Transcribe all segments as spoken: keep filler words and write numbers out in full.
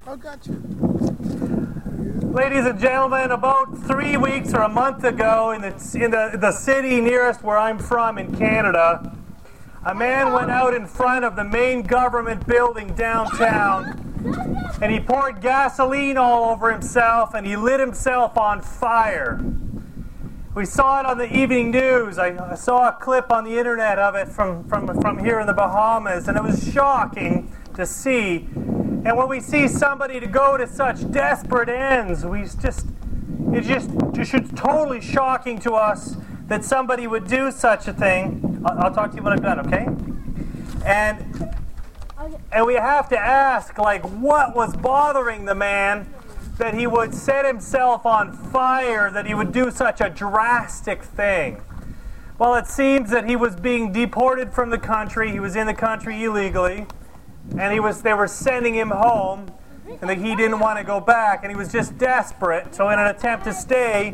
Oh, gotcha. Ladies and gentlemen, about three weeks or a month ago in the, in the, the city nearest where I'm from in Canada, a man went out in front of the main government building downtown and he poured gasoline all over himself and he lit himself on fire. We saw it on the evening news. I saw a clip on the internet of it from, from, from here in the Bahamas, and it was shocking to see. And when we see somebody to go to such desperate ends, we just it just it's just totally shocking to us that somebody would do such a thing. I'll, I'll talk to you when I'm done, okay? And and we have to ask, like, what was bothering the man that he would set himself on fire, that he would do such a drastic thing? Well, it seems that he was being deported from the country. He was in the country illegally. And he was, they were sending him home, and that he didn't want to go back, and he was just desperate. So in an attempt to stay,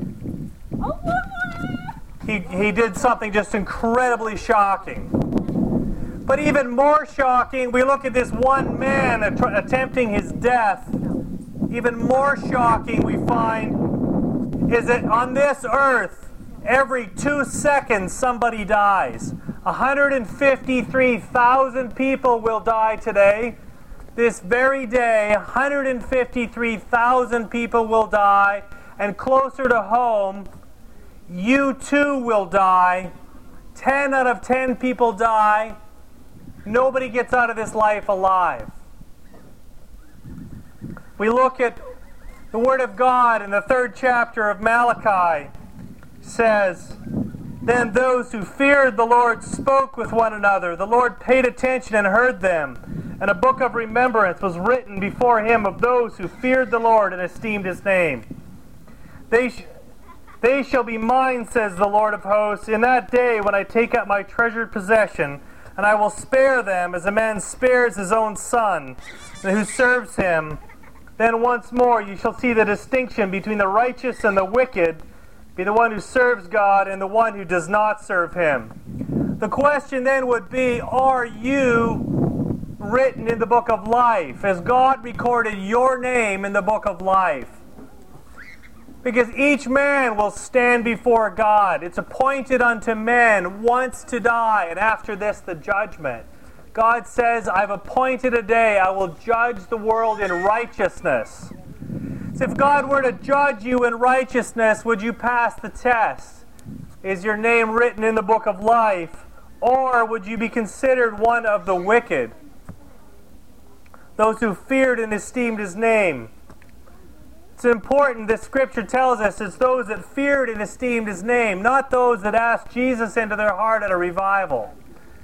he, he did something just incredibly shocking. But even more shocking, we look at this one man att- attempting his death. Even more shocking we find is that on this earth, every two seconds somebody dies. one hundred fifty-three thousand people will die today. This very day, one hundred fifty-three thousand people will die. And closer to home, you too will die. ten out of ten people die. Nobody gets out of this life alive. We look at the Word of God in the third chapter of Malachi. Says, then those who feared the Lord spoke with one another. The Lord paid attention and heard them. And a book of remembrance was written before him of those who feared the Lord and esteemed his name. They, sh- they shall be mine, says the Lord of hosts, in that day when I take up my treasured possession, and I will spare them as a man spares his own son, and who serves him. Then once more you shall see the distinction between the righteous and the wicked, be the one who serves God and the one who does not serve him. The question then would be, are you written in the book of life? Has God recorded your name in the book of life? Because each man will stand before God. It's appointed unto men once to die, and after this the judgment. God says, I've appointed a day, I will judge the world in righteousness. So if God were to judge you in righteousness, would you pass the test? Is your name written in the book of life? Or would you be considered one of the wicked? Those who feared and esteemed his name. It's important that Scripture tells us it's those that feared and esteemed his name, not those that asked Jesus into their heart at a revival.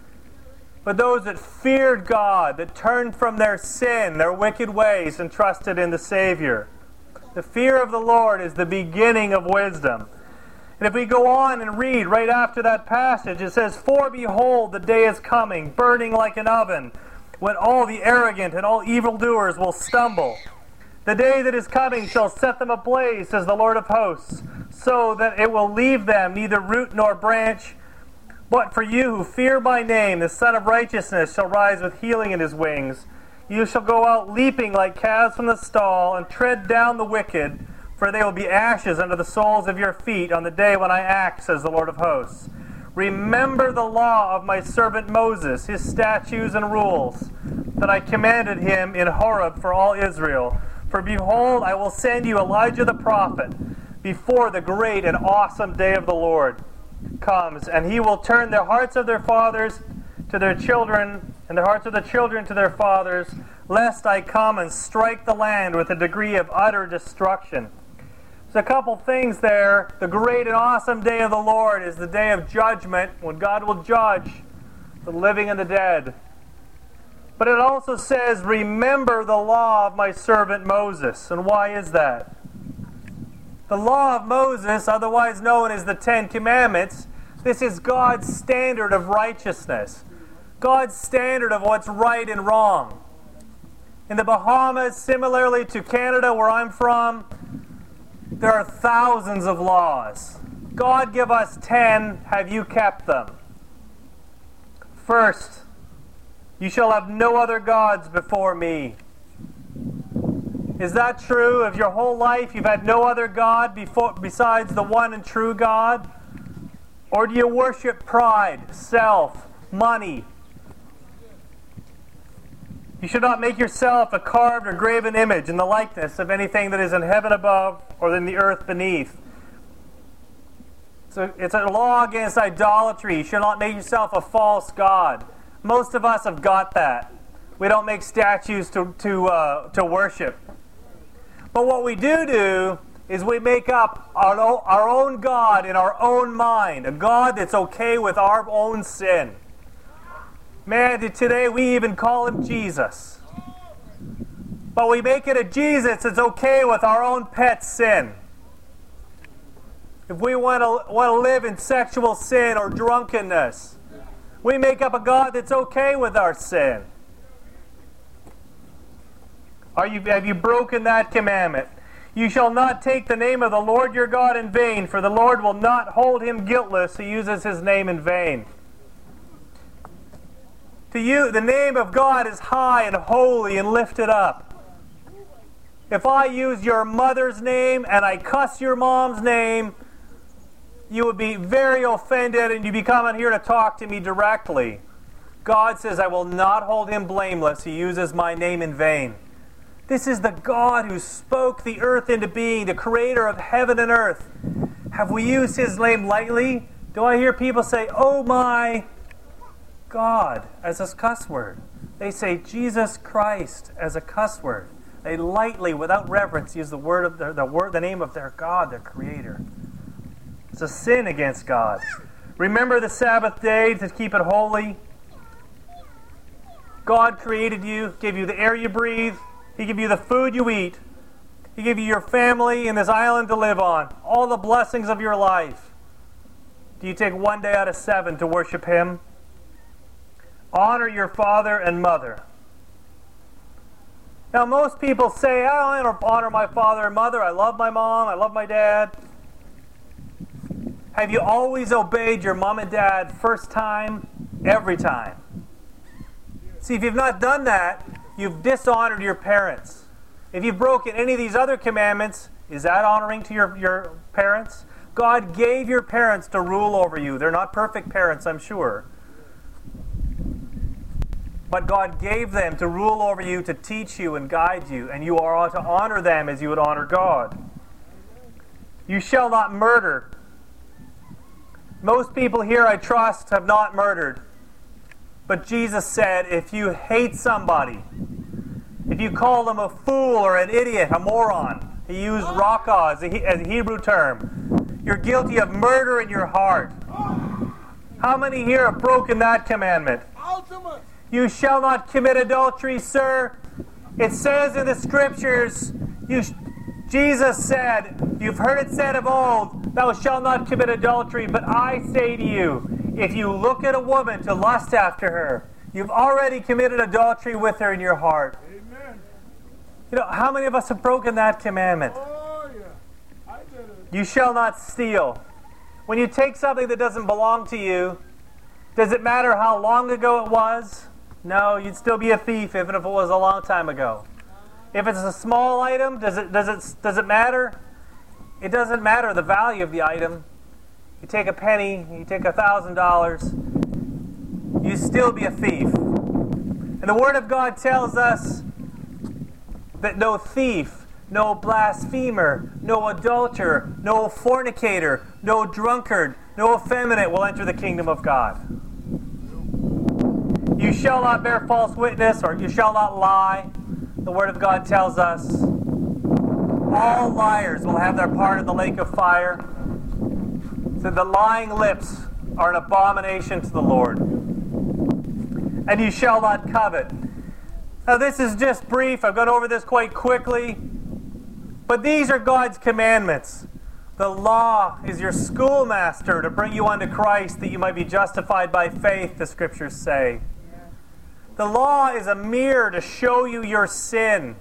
But those that feared God, that turned from their sin, their wicked ways, and trusted in the Savior. The fear of the Lord is the beginning of wisdom. And if we go on and read right after that passage, it says, for behold, the day is coming, burning like an oven, when all the arrogant and all evildoers will stumble. The day that is coming shall set them ablaze, says the Lord of hosts, so that it will leave them neither root nor branch. But for you who fear my name, the Son of Righteousness shall rise with healing in his wings. You shall go out leaping like calves from the stall, and tread down the wicked, for they will be ashes under the soles of your feet on the day when I act, says the Lord of hosts. Remember the law of my servant Moses, his statutes and rules, that I commanded him in Horeb for all Israel. For behold, I will send you Elijah the prophet before the great and awesome day of the Lord comes, and he will turn the hearts of their fathers to their children, and the hearts of the children to their fathers, lest I come and strike the land with a degree of utter destruction. There's a couple things there. The great and awesome day of the Lord is the day of judgment, when God will judge the living and the dead. But it also says, remember the law of my servant Moses. And why is that? The law of Moses, otherwise known as the Ten Commandments, this is God's standard of righteousness. God's standard of what's right and wrong. In the Bahamas, similarly to Canada, where I'm from, there are thousands of laws. God give us ten, have you kept them? First, you shall have no other gods before me. Is that true? Of your whole life you've had no other God before, besides the one and true God? Or do you worship pride, self, money? You should not make yourself a carved or graven image in the likeness of anything that is in heaven above or in the earth beneath. So it's a law against idolatry. You should not make yourself a false god. Most of us have got that. We don't make statues to, to, uh, to worship. But what we do do is we make up our, our own God in our own mind, a God that's okay with our own sin. Man, today we even call him Jesus. But we make it a Jesus that's okay with our own pet sin. If we want to, want to live in sexual sin or drunkenness, we make up a God that's okay with our sin. Are you, have you broken that commandment? You shall not take the name of the Lord your God in vain, for the Lord will not hold him guiltless who uses his name in vain. To you, the name of God is high and holy and lifted up. If I use your mother's name and I cuss your mom's name, you would be very offended and you'd be coming here to talk to me directly. God says, I will not hold him blameless who uses my name in vain. This is the God who spoke the earth into being, the creator of heaven and earth. Have we used his name lightly? Do I hear people say, oh my God, as a cuss word? They say Jesus Christ as a cuss word. They lightly, without reverence, use the word of their, the word, the name of their God, their creator. It's a sin against God. Remember the Sabbath day to keep it holy. God created you, gave you the air you breathe. He gave you the food you eat. He gave you your family and this island to live on. All the blessings of your life. Do you take one day out of seven to worship him? Honor your father and mother. Now most people say, I don't honor my father and mother. I love my mom. I love my dad. Have you always obeyed your mom and dad first time, every time? See, if you've not done that, you've dishonored your parents. If you've broken any of these other commandments, is that honoring to your, your parents? God gave your parents to rule over you. They're not perfect parents, I'm sure. But God gave them to rule over you, to teach you and guide you, and you are to honor them as you would honor God. You shall not murder. Most people here, I trust, have not murdered. But Jesus said, if you hate somebody, if you call them a fool or an idiot, a moron, he used rakah as a, as a Hebrew term, you're guilty of murder in your heart. How many here have broken that commandment? Ultimate. You shall not commit adultery, sir. It says in the scriptures, you, Jesus said, you've heard it said of old, thou shalt not commit adultery, but I say to you, if you look at a woman to lust after her, you've already committed adultery with her in your heart. Amen. You know, how many of us have broken that commandment? Oh, yeah. I did it. You shall not steal. When you take something that doesn't belong to you, does it matter how long ago it was? No, you'd still be a thief even if it was a long time ago. If it's a small item, does it, does it, does it matter? It doesn't matter the value of the item. You take a penny, you take a thousand dollars, you still be a thief. And the Word of God tells us that no thief, no blasphemer, no adulterer, no fornicator, no drunkard, no effeminate will enter the kingdom of God. You shall not bear false witness, or you shall not lie. The Word of God tells us all liars will have their part in the lake of fire. So the lying lips are an abomination to the Lord. And you shall not covet. Now this is just brief. I've gone over this quite quickly. But these are God's commandments. The law is your schoolmaster to bring you unto Christ that you might be justified by faith, the scriptures say. The law is a mirror to show you your sin.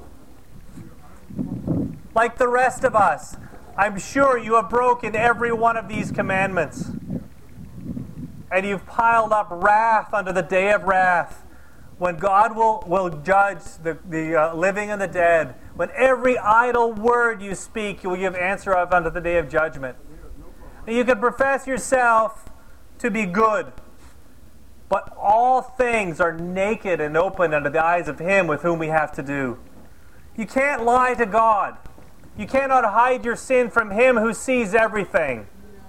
Like the rest of us, I'm sure you have broken every one of these commandments. And you've piled up wrath unto the day of wrath, when God will, will judge the, the uh, living and the dead, When every idle word you speak, you will give answer of unto the day of judgment. And you can profess yourself to be good, but all things are naked and open under the eyes of Him with whom we have to do. You can't lie to God. You cannot hide your sin from Him who sees everything.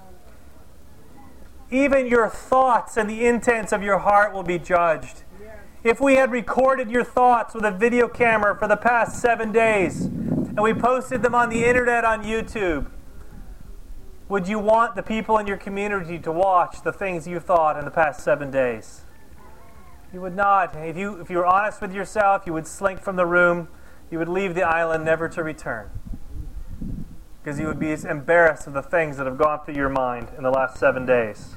Even your thoughts and the intents of your heart will be judged. If we had recorded your thoughts with a video camera for the past seven days and we posted them on the internet on YouTube, would you want the people in your community to watch the things you thought in the past seven days? You would not. If you, if you were honest with yourself, you would slink from the room. You would leave the island never to return. Because you would be embarrassed of the things that have gone through your mind in the last seven days.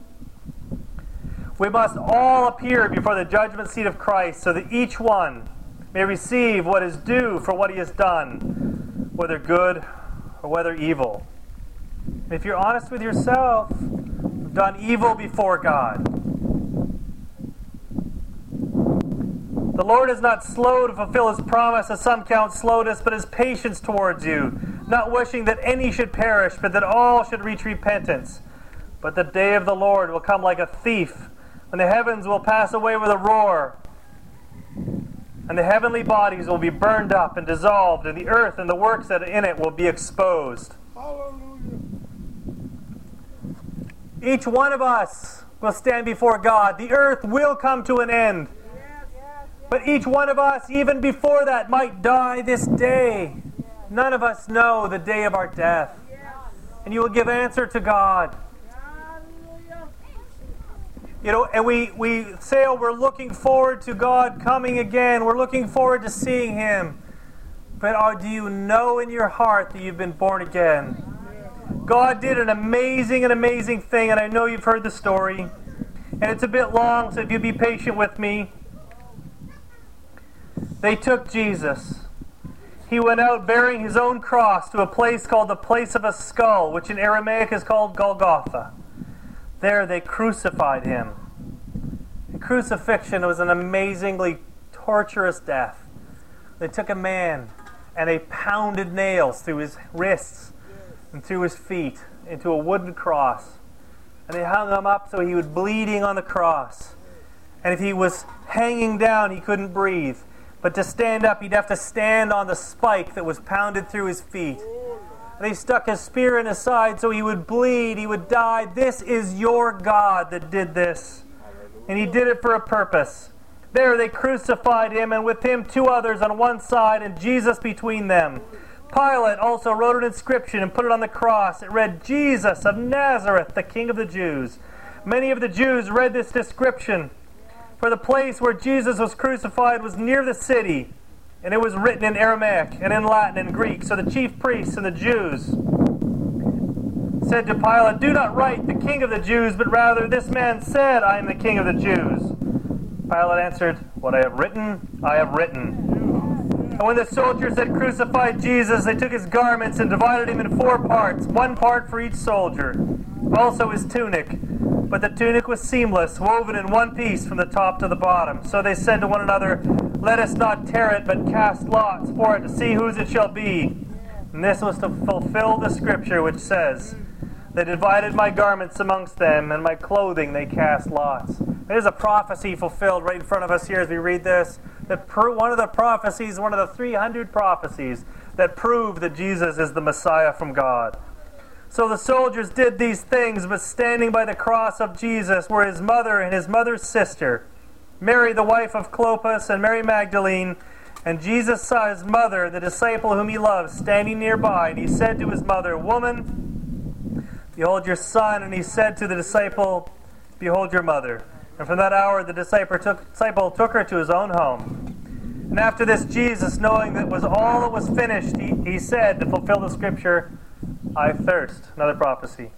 We must all appear before the judgment seat of Christ so that each one may receive what is due for what he has done, whether good or whether evil. If you're honest with yourself, you've done evil before God. The Lord is not slow to fulfill His promise, as some count slowness, but His patience towards you, not wishing that any should perish, but that all should reach repentance. But the day of the Lord will come like a thief, when the heavens will pass away with a roar, and the heavenly bodies will be burned up and dissolved, and the earth and the works that are in it will be exposed. Hallelujah. Each one of us will stand before God. The earth will come to an end. But each one of us, even before that, might die this day. None of us know the day of our death. And you will give answer to God. You know, and we, we say, oh, we're looking forward to God coming again. We're looking forward to seeing Him. But oh, do you know in your heart that you've been born again? God did an amazing and amazing thing, and I know you've heard the story. And it's a bit long, so if you'd be patient with me. They took Jesus. He went out bearing His own cross to a place called the place of a skull, which in Aramaic is called Golgotha. There they crucified Him. The crucifixion was an amazingly torturous death. They took a man and they pounded nails through his wrists and through his feet into a wooden cross. And they hung Him up so He was bleeding on the cross. And if He was hanging down, He couldn't breathe. But to stand up, He'd have to stand on the spike that was pounded through His feet. And they stuck a spear in His side so He would bleed, He would die. This is your God that did this. And He did it for a purpose. There they crucified Him, and with Him two others on one side and Jesus between them. Pilate also wrote an inscription and put it on the cross. It read, Jesus of Nazareth, the King of the Jews. Many of the Jews read this description, for the place where Jesus was crucified was near the city, and it was written in Aramaic and in Latin and Greek. So the chief priests and the Jews said to Pilate, do not write the King of the Jews, but rather this man said, I am the King of the Jews. Pilate answered, what I have written, I have written. And when the soldiers had crucified Jesus, they took His garments and divided Him in four parts, one part for each soldier, also His tunic. But the tunic was seamless, woven in one piece from the top to the bottom. So they said to one another, let us not tear it, but cast lots for it to see whose it shall be. And this was to fulfill the scripture which says, they divided my garments amongst them, and my clothing they cast lots. There's a prophecy fulfilled right in front of us here as we read this. That pro- one of the prophecies, one of the three hundred prophecies that prove that Jesus is the Messiah from God. So the soldiers did these things, but standing by the cross of Jesus were His mother and His mother's sister, Mary the wife of Clopas and Mary Magdalene. And Jesus saw His mother, the disciple whom He loved, standing nearby. And He said to His mother, woman, behold your son. And He said to the disciple, behold your mother. And from that hour the disciple took, disciple took her to his own home. And after this Jesus, knowing that was all that was finished, he, he said, to fulfill the scripture, I thirst. Another prophecy.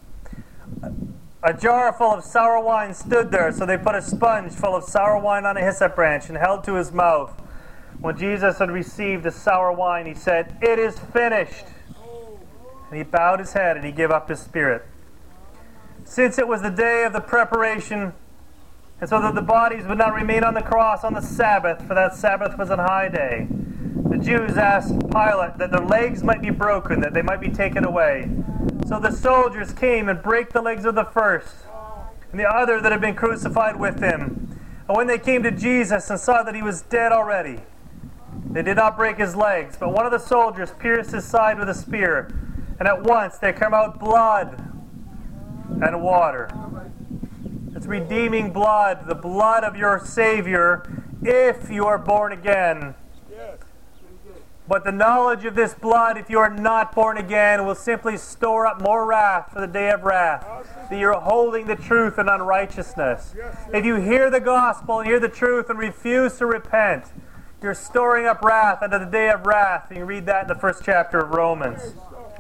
A jar full of sour wine stood there, so they put a sponge full of sour wine on a hyssop branch and held to His mouth. When Jesus had received the sour wine, He said, it is finished. And He bowed His head and He gave up His spirit. Since it was the day of the preparation, and so that the bodies would not remain on the cross on the Sabbath, for that Sabbath was an high day, the Jews asked Pilate that their legs might be broken, that they might be taken away. So the soldiers came and brake the legs of the first and the other that had been crucified with him. And when they came to Jesus and saw that he was dead already, they did not break his legs, but one of the soldiers pierced his side with a spear, and at once there came out blood and water. It's redeeming blood, the blood of your Savior, if you are born again. But the knowledge of this blood, if you are not born again, will simply store up more wrath for the day of wrath, that you're holding the truth in unrighteousness. If you hear the gospel and hear the truth and refuse to repent, you're storing up wrath unto the day of wrath. And you read that in the first chapter of Romans.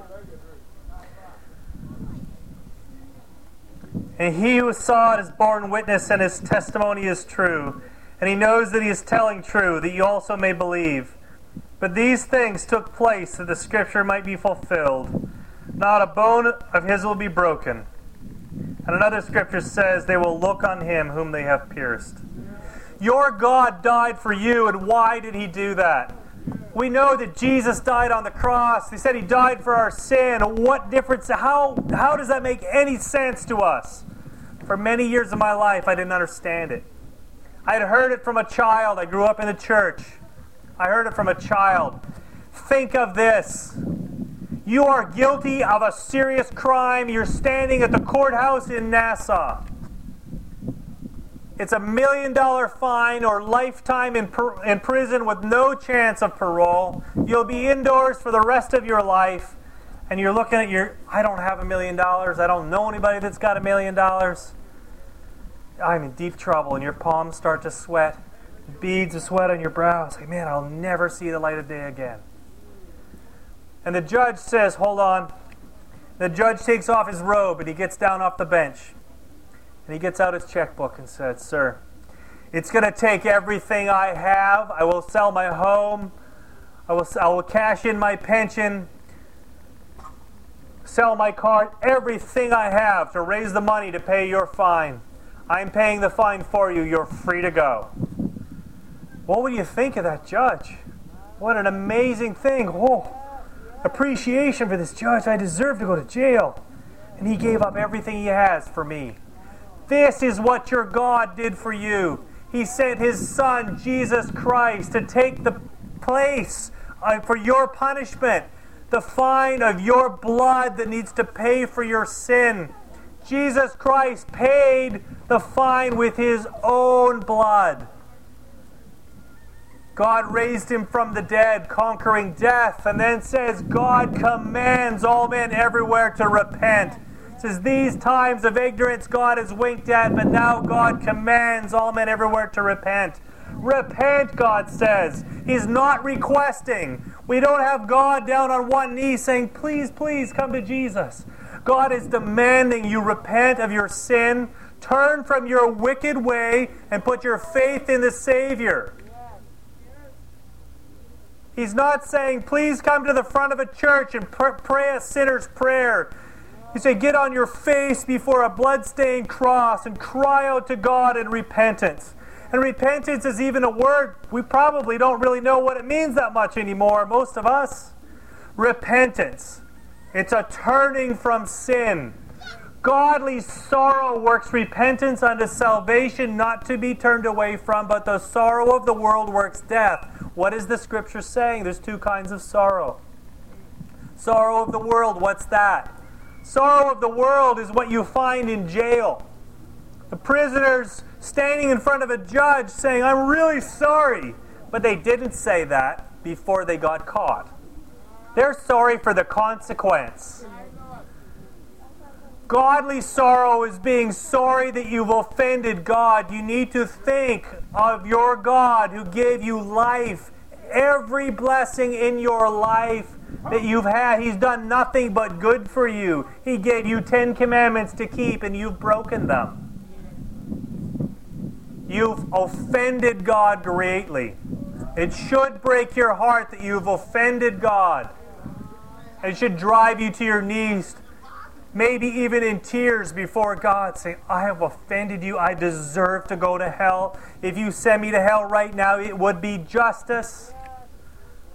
And he who saw it is borne witness, and his testimony is true. And he knows that he is telling true, that you also may believe. But these things took place that the scripture might be fulfilled. Not a bone of his will be broken. And another scripture says, they will look on him whom they have pierced. Your God died for you, and why did he do that? We know that Jesus died on the cross. He said he died for our sin. What difference? How, how does that make any sense to us? For many years of my life, I didn't understand it. I had heard it from a child. I grew up in the church. I heard it from a child. Think of this. You are guilty of a serious crime. You're standing at the courthouse in Nassau. It's a million dollar fine or lifetime in, per, in prison with no chance of parole. You'll be indoors for the rest of your life. And you're looking at your, I don't have a million dollars. I don't know anybody that's got a million dollars. I'm in deep trouble, and your palms start to sweat. Beads of sweat on your brow. It's like, man, I'll never see the light of day again. And the judge says, hold on. The judge takes off his robe and he gets down off the bench. And he gets out his checkbook and says, sir, it's going to take everything I have. I will sell my home. I will, I will cash in my pension. Sell my car. Everything I have to raise the money to pay your fine. I'm paying the fine for you. You're free to go. What would you think of that judge? What an amazing thing. Oh, appreciation for this judge. I deserve to go to jail. And he gave up everything he has for me. This is what your God did for you. He sent his Son, Jesus Christ, to take the place uh, for your punishment, the fine of your blood that needs to pay for your sin. Jesus Christ paid the fine with his own blood. God raised him from the dead, conquering death, and then says God commands all men everywhere to repent. It says these times of ignorance God has winked at, but now God commands all men everywhere to repent. Repent, God says. He's not requesting. We don't have God down on one knee saying, please, please come to Jesus. God is demanding you repent of your sin, turn from your wicked way, and put your faith in the Savior. He's not saying, please come to the front of a church and pr- pray a sinner's prayer. He said, get on your face before a bloodstained cross and cry out to God in repentance. And repentance is even a word we probably don't really know what it means that much anymore, most of us. Repentance. It's a turning from sin. Godly sorrow works repentance unto salvation, not to be turned away from, but the sorrow of the world works death. What is the scripture saying? There's two kinds of sorrow. Sorrow of the world, what's that? Sorrow of the world is what you find in jail. The prisoners standing in front of a judge saying, I'm really sorry. But they didn't say that before they got caught. They're sorry for the consequence. Godly sorrow is being sorry that you've offended God. You need to think of your God who gave you life. Every blessing in your life that you've had, He's done nothing but good for you. He gave you Ten Commandments to keep, and you've broken them. You've offended God greatly. It should break your heart that you've offended God. It should drive you to your knees, maybe even in tears before God, saying, I have offended you. I deserve to go to hell. If you send me to hell right now, it would be justice.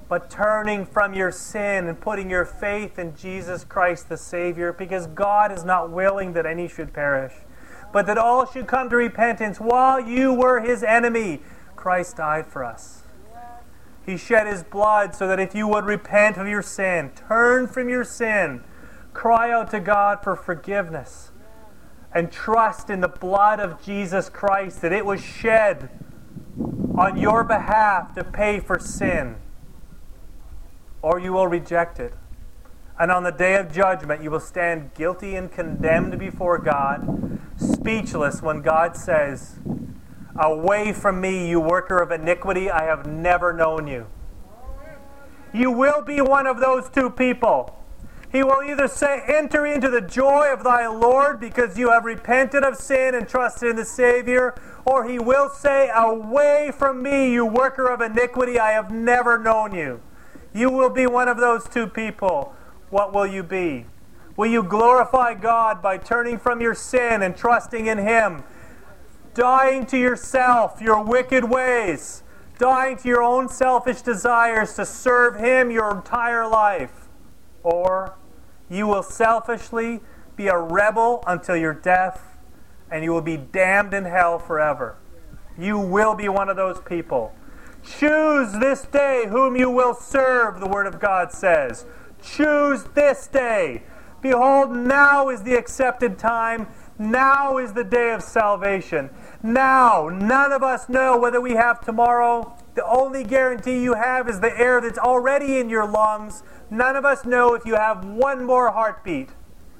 but turning from your sin and putting your faith in Jesus Christ the Savior, because God is not willing that any should perish, but that all should come to repentance. While you were his enemy, Christ died for us. He shed his blood so that if you would repent of your sin, turn from your sin, cry out to God for forgiveness, and trust in the blood of Jesus Christ, that it was shed on your behalf to pay for sin, or you will reject it. And on the day of judgment, you will stand guilty and condemned before God, speechless when God says, "Away from me, you worker of iniquity, I have never known you." You will be one of those two people. He will either say, "Enter into the joy of thy Lord because you have repented of sin and trusted in the Savior," or he will say, "Away from me, you worker of iniquity, I have never known you." You will be one of those two people. What will you be? Will you glorify God by turning from your sin and trusting in him, dying to yourself, your wicked ways, dying to your own selfish desires to serve him your entire life? Or you will selfishly be a rebel until your death, and you will be damned in hell forever. You will be one of those people. Choose this day whom you will serve, the Word of God says. Choose this day. Behold, now is the accepted time. Now is the day of salvation. Now, none of us know whether we have tomorrow. The only guarantee you have is the air that's already in your lungs. None of us know if you have one more heartbeat.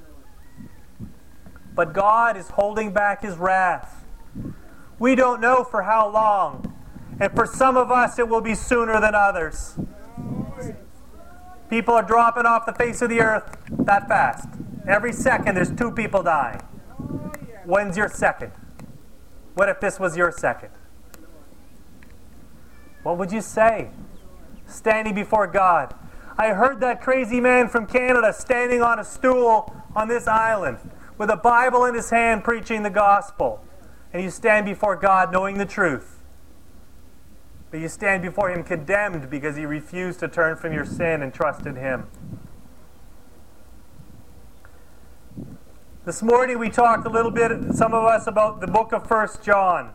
But God is holding back his wrath. We don't know for how long. And for some of us, it will be sooner than others. People are dropping off the face of the earth that fast. Every second, there's two people dying. When's your second? What if this was your second? What would you say? Standing before God. I heard that crazy man from Canada standing on a stool on this island with a Bible in his hand preaching the gospel. And you stand before God knowing the truth. But you stand before him condemned because you refuse to turn from your sin and trust in him. This morning we talked a little bit, some of us, about the book of First John.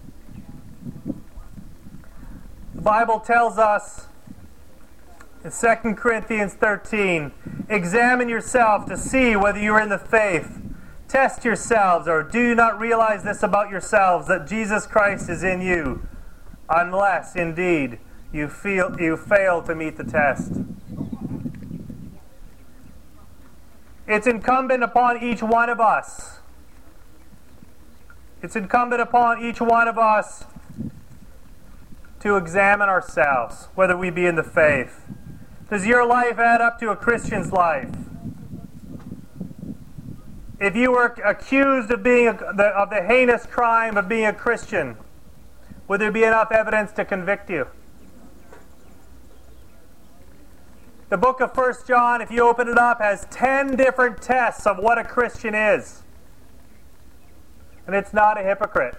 The Bible tells us in Second Corinthians thirteen, examine yourself to see whether you are in the faith. Test yourselves, or do you not realize this about yourselves, that Jesus Christ is in you, unless, indeed, you feel you fail to meet the test. It's incumbent upon each one of us. It's incumbent upon each one of us to examine ourselves, whether we be in the faith. Does your life add up to a Christian's life? If you were accused of being a, the, of the heinous crime of being a Christian, would there be enough evidence to convict you? The book of First John, if you open it up, has ten different tests of what a Christian is. And it's not a hypocrite.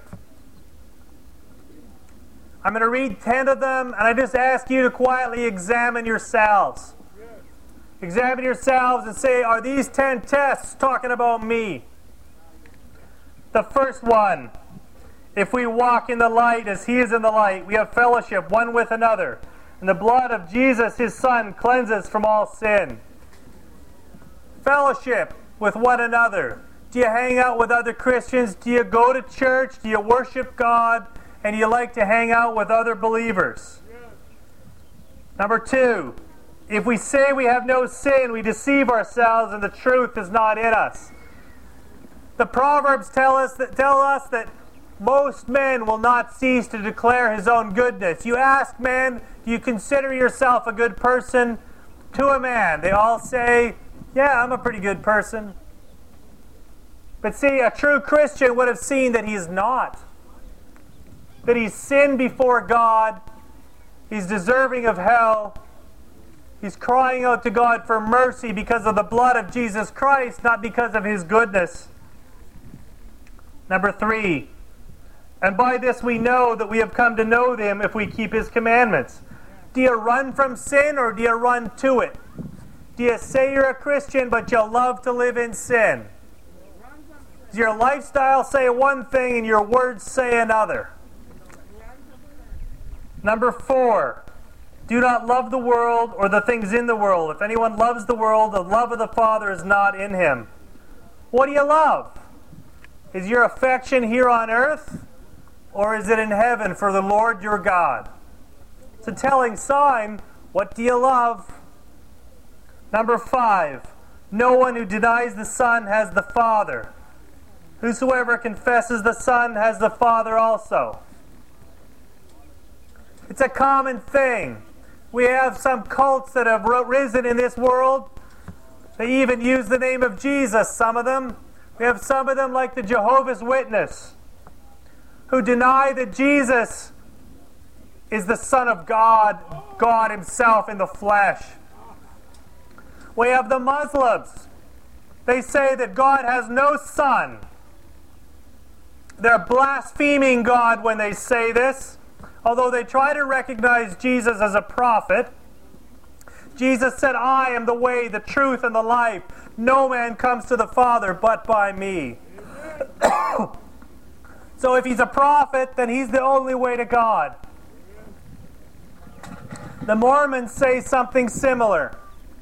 I'm going to read ten of them, and I just ask you to quietly examine yourselves. Examine yourselves and say, are these ten tests talking about me? The first one, if we walk in the light as he is in the light, we have fellowship one with another. And the blood of Jesus, his Son, cleanses from all sin. Fellowship with one another. Do you hang out with other Christians? Do you go to church? Do you worship God? And you like to hang out with other believers? Number two, if we say we have no sin, we deceive ourselves and the truth is not in us. The Proverbs tell us that tell us that most men will not cease to declare his own goodness. You ask men, do you consider yourself a good person? To a man, they all say, yeah, I'm a pretty good person. But see, a true Christian would have seen that he's not. That he's sinned before God. He's deserving of hell. He's crying out to God for mercy because of the blood of Jesus Christ, not because of his goodness. Number three, and by this we know that we have come to know him if we keep his commandments. Do you run from sin or do you run to it? Do you say you're a Christian but you love to live in sin? Does your lifestyle say one thing and your words say another? Number four, do not love the world or the things in the world. If anyone loves the world, the love of the Father is not in him. What do you love? Is your affection here on earth, or is it in heaven for the Lord your God? It's a telling sign. What do you love? Number five, no one who denies the Son has the Father. Whosoever confesses the Son has the Father also. It's a common thing. We have some cults that have risen in this world. They even use the name of Jesus, some of them. We have some of them like the Jehovah's Witness, who deny that Jesus is the Son of God, God Himself in the flesh. We have the Muslims. They say that God has no son. They're blaspheming God when they say this, although they try to recognize Jesus as a prophet. Jesus said, I am the way, the truth, and the life. No man comes to the Father but by me. So if He's a prophet, then He's the only way to God. The Mormons say something similar.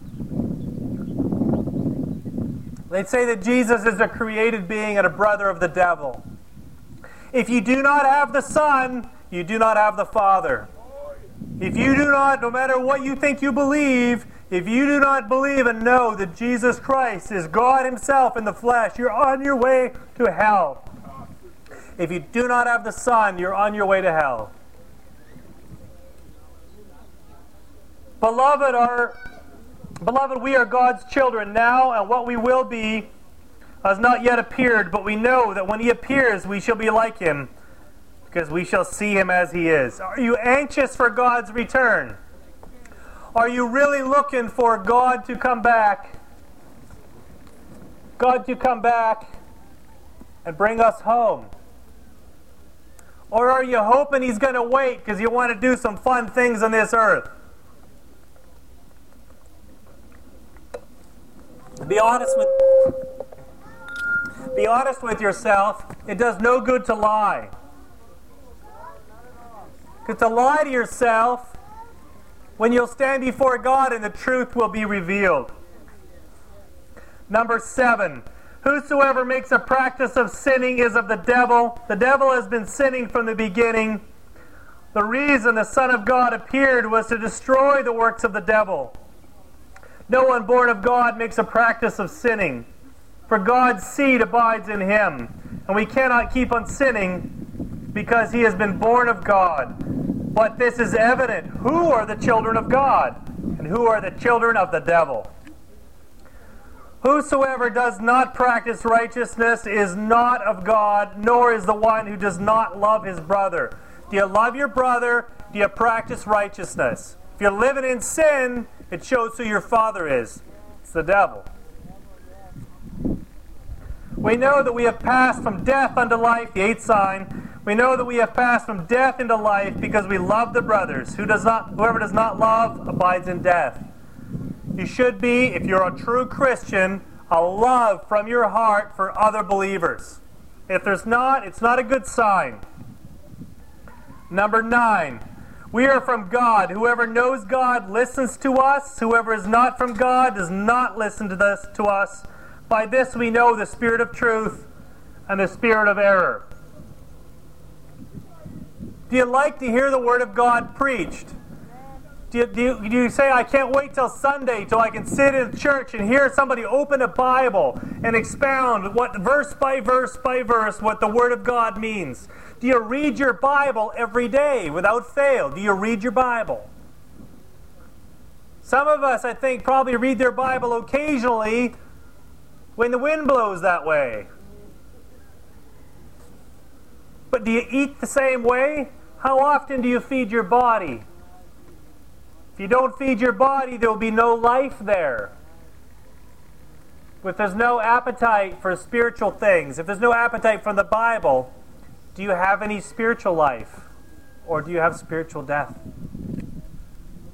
They say that Jesus is a created being and a brother of the devil. If you do not have the Son, you do not have the Father. If you do not, no matter what you think you believe, if you do not believe and know that Jesus Christ is God Himself in the flesh, you're on your way to hell. If you do not have the Son, you're on your way to hell. Beloved, our, beloved, we are God's children now, and what we will be has not yet appeared, but we know that when He appears, we shall be like Him, because we shall see Him as He is. Are you anxious for God's return? Are you really looking for God to come back? God to come back and bring us home? Or are you hoping He's going to wait because you want to do some fun things on this earth? Be honest with Be honest with yourself. It does no good to lie. Because to lie to yourself, when you'll stand before God and the truth will be revealed. Number seven, whosoever makes a practice of sinning is of the devil. The devil has been sinning from the beginning. The reason the Son of God appeared was to destroy the works of the devil. No one born of God makes a practice of sinning, for God's seed abides in him, and we cannot keep on sinning because he has been born of God. But this is evident. Who are the children of God, and who are the children of the devil? Whosoever does not practice righteousness is not of God, nor is the one who does not love his brother. Do you love your brother? Do you practice righteousness? If you're living in sin, it shows who your father is. It's the devil. We know that we have passed from death unto life, the eighth sign. We know that we have passed from death into life because we love the brothers. Who does not, whoever does not love abides in death. You should be, if you're a true Christian, a love from your heart for other believers. If there's not, it's not a good sign. Number nine, we are from God. Whoever knows God listens to us. Whoever is not from God does not listen to this to us. By this we know the spirit of truth and the spirit of error. Do you like to hear the Word of God preached? Do you, do you, do you say, I can't wait till Sunday till I can sit in church and hear somebody open a Bible and expound what verse by verse by verse what the Word of God means? Do you read your Bible every day without fail? Do you read your Bible? Some of us, I think, probably read their Bible occasionally when the wind blows that way. But do you eat the same way? How often do you feed your body? If you don't feed your body, there will be no life there. If there's no appetite for spiritual things, if there's no appetite from the Bible, do you have any spiritual life? Or do you have spiritual death?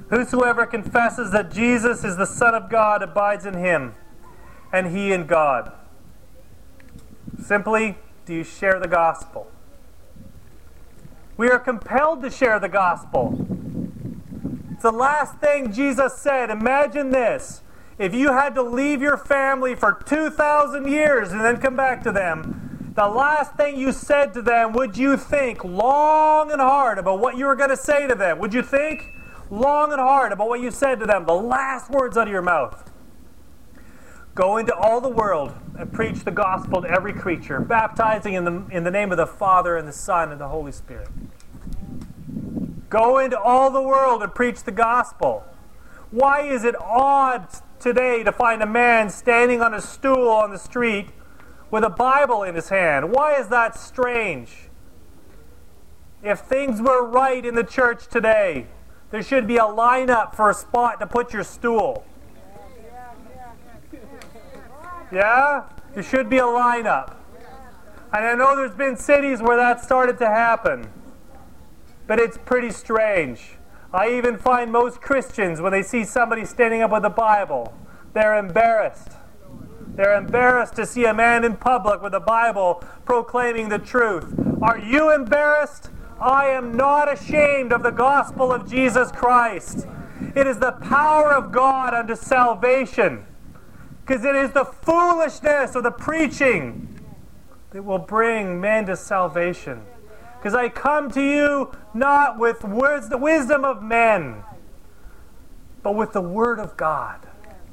Whosoever confesses that Jesus is the Son of God abides in him, and he in God. Simply, do you share the gospel? We are compelled to share the gospel. It's the last thing Jesus said. Imagine this. If you had to leave your family for two thousand years and then come back to them, the last thing you said to them, would you think long and hard about what you were going to say to them? Would you think long and hard about what you said to them? The last words out of your mouth. Go into all the world and preach the gospel to every creature, baptizing in the, in the name of the Father and the Son and the Holy Spirit. Go into all the world and preach the gospel. Why is it odd today to find a man standing on a stool on the street with a Bible in his hand? Why is that strange? If things were right in the church today, there should be a lineup for a spot to put your stool. Yeah? There should be a lineup. And I know there's been cities where that started to happen. But it's pretty strange. I even find most Christians, when they see somebody standing up with a Bible, they're embarrassed. They're embarrassed to see a man in public with a Bible proclaiming the truth. Are you embarrassed? I am not ashamed of the gospel of Jesus Christ. It is the power of God unto salvation. Because it is the foolishness of the preaching that will bring men to salvation. Because I come to you not with words, the wisdom of men, but with the word of God.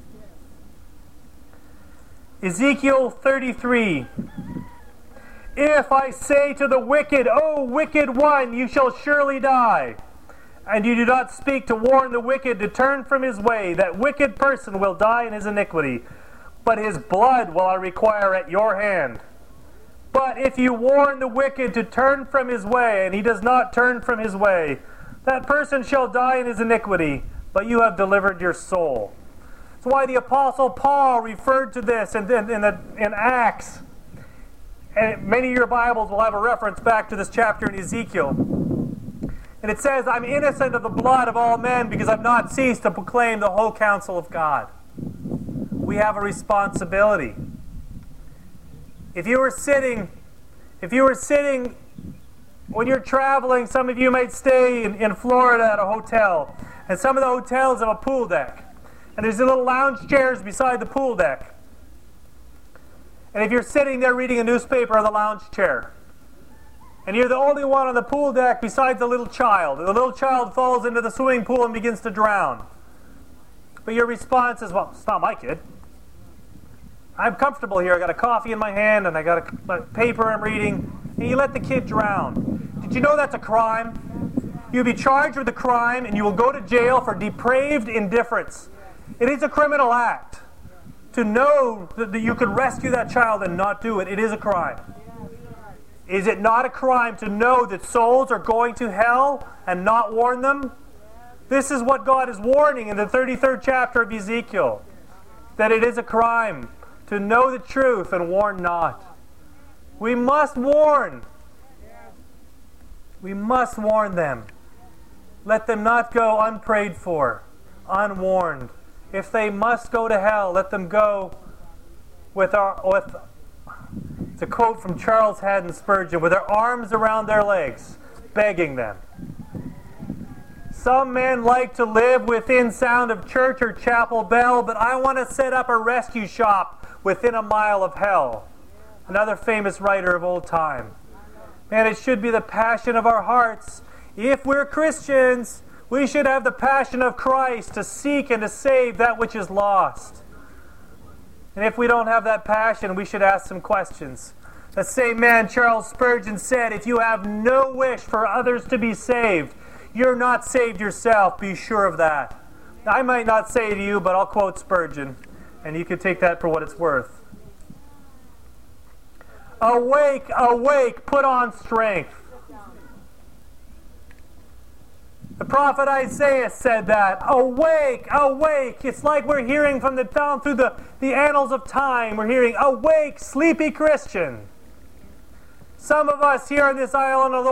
Ezekiel thirty-three. If I say to the wicked, O wicked one, you shall surely die, and you do not speak to warn the wicked to turn from his way, that wicked person will die in his iniquity, but his blood will I require at your hand. But if you warn the wicked to turn from his way, and he does not turn from his way, that person shall die in his iniquity, but you have delivered your soul. That's why the Apostle Paul referred to this in, in, in, the, in Acts. And many of your Bibles will have a reference back to this chapter in Ezekiel. And it says, I'm innocent of the blood of all men because I've not ceased to proclaim the whole counsel of God. We have a responsibility. If you were sitting, if you were sitting, when you're traveling, some of you might stay in, in Florida at a hotel, and some of the hotels have a pool deck, and there's little lounge chairs beside the pool deck. And if you're sitting there reading a newspaper on the lounge chair, and you're the only one on the pool deck besides the little child, and the little child falls into the swimming pool and begins to drown, but your response is, well, it's not my kid. I'm comfortable here. I got a coffee in my hand and I got a, a paper I'm reading. And you let the kid drown. Did you know that's a crime? You'll be charged with a crime and you will go to jail for depraved indifference. It is a criminal act. To know that, that you could rescue that child and not do it, it is a crime. Is it not a crime to know that souls are going to hell and not warn them? This is what God is warning in the thirty-third chapter of Ezekiel. That it is a crime to know the truth and warn not. We must warn. We must warn them. Let them not go unprayed for, unwarned. If they must go to hell, let them go with our with it's a quote from Charles Haddon Spurgeon, with their arms around their legs, begging them. Some men like to live within sound of church or chapel bell, but I want to set up a rescue shop within a mile of hell. Another famous writer of old time. Man, it should be the passion of our hearts. If we're Christians, we should have the passion of Christ to seek and to save that which is lost. And if we don't have that passion, we should ask some questions. The same man, Charles Spurgeon, said, if you have no wish for others to be saved, you're not saved yourself. Be sure of that. I might not say to you, but I'll quote Spurgeon, and you can take that for what it's worth. Awake, awake, put on strength. The prophet Isaiah said that. Awake, awake. It's like we're hearing from the down through the, the annals of time. We're hearing, awake, sleepy Christian. Some of us here on this island, although